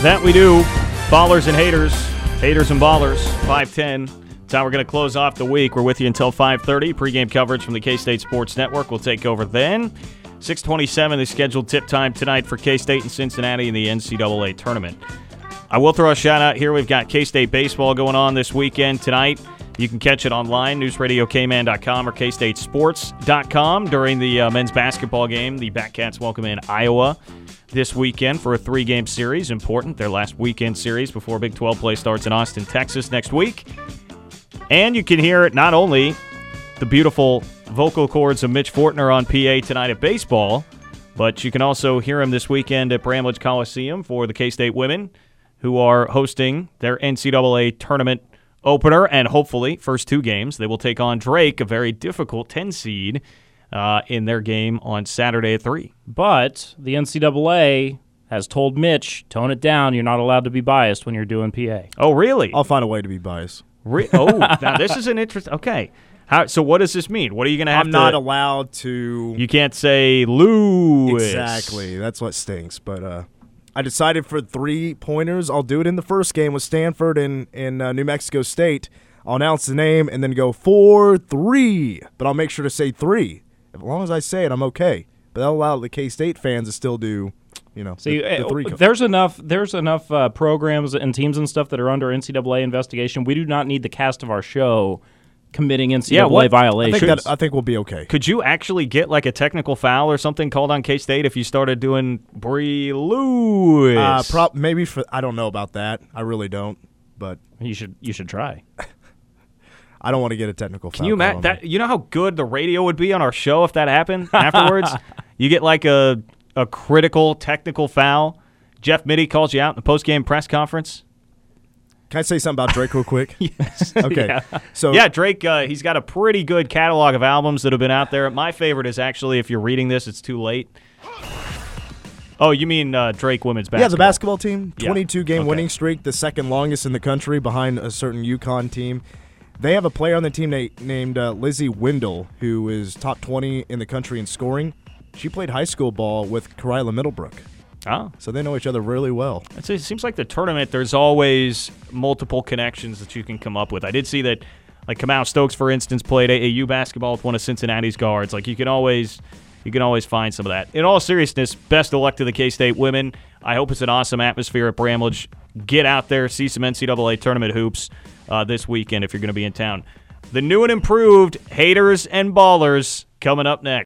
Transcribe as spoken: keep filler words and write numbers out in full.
That we do. Ballers and haters. Haters and ballers. five ten. That's how we're going to close off the week. We're with you until five thirty. Pre-game coverage from the K-State Sports Network will take over then. six twenty-seven is scheduled tip time tonight for K-State and Cincinnati in the N C double A tournament. I will throw a shout-out here. We've got K-State baseball going on this weekend tonight. You can catch it online, news radio k man dot com or k state sports dot com during the uh, men's basketball game. The Batcats welcome in Iowa this weekend for a three-game series. Important, their last weekend series before Big twelve play starts in Austin, Texas next week. And you can hear not only the beautiful vocal cords of Mitch Fortner on P A tonight at baseball, but you can also hear him this weekend at Bramlage Coliseum for the K-State women, who are hosting their N C double A tournament opener, and hopefully, first two games, they will take on Drake, a very difficult ten seed, uh, in their game on Saturday at three. But the N C double A has told Mitch, tone it down, you're not allowed to be biased when you're doing P A. Oh, really? I'll find a way to be biased. Re- oh, now this is an interesting... Okay. How, so what does this mean? What are you going to have I'm to... not allowed to... You can't say Lewis. Exactly. That's what stinks, but... uh I decided for three pointers, I'll do it in the first game with Stanford and in uh, New Mexico State. I'll announce the name and then go four three, but I'll make sure to say three. As long as I say it, I'm okay. But that'll allow the K-State fans to still do, you know, See, the, the three. There's enough. There's enough uh, programs and teams and stuff that are under N C double A investigation. We do not need the cast of our show committing N C double A yeah, violations. I think, that, I think we'll be okay. Could you actually get like a technical foul or something called on K-State if you started doing Bree Lewis? Uh, pro- maybe for I don't know about that. I really don't. But you should you should try. I don't want to get a technical foul. Can you imagine that? You know how good the radio would be on our show if that happened afterwards? You get like a a critical technical foul. Jeff Mittie calls you out in the post-game press conference. Can I say something about Drake real quick? Yes. Okay. Yeah. So yeah, Drake, uh, he's got a pretty good catalog of albums that have been out there. My favorite is actually, if you're reading this, it's too late. Oh, you mean uh, Drake women's basketball? Yeah, the basketball team, twenty-two game Okay. winning streak, the second longest in the country behind a certain UConn team. They have a player on the team na- named uh, Lizzie Wendell, who is top twenty in the country in scoring. She played high school ball with Karila Middlebrook. Oh. So they know each other really well. It's, it seems like the tournament, there's always multiple connections that you can come up with. I did see that, like, Kamau Stokes, for instance, played A A U basketball with one of Cincinnati's guards. Like, you can always you can always find some of that. In all seriousness, best of luck to the K-State women. I hope it's an awesome atmosphere at Bramlage. Get out there, see some N C double A tournament hoops uh, this weekend if you're going to be in town. The new and improved Haters and Ballers coming up next.